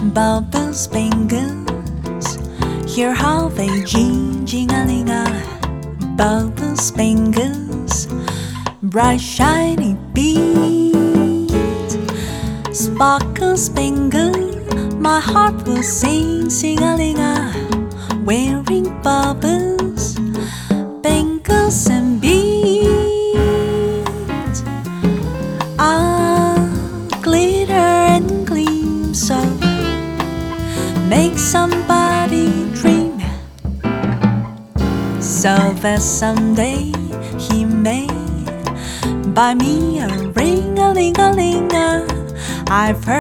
Bubbles, bangles, hear how they jing-jing-a-ling-a. Bubbles, bangles, bright shiny beads. Sparkle, spangle, my heart will sing, sing-a-ling-a. Wearing bubbles, bangles and beads. Glitter and gleam, so make somebody dream, so that someday he may buy me a ring-a-ling-a-ling-a. I've heard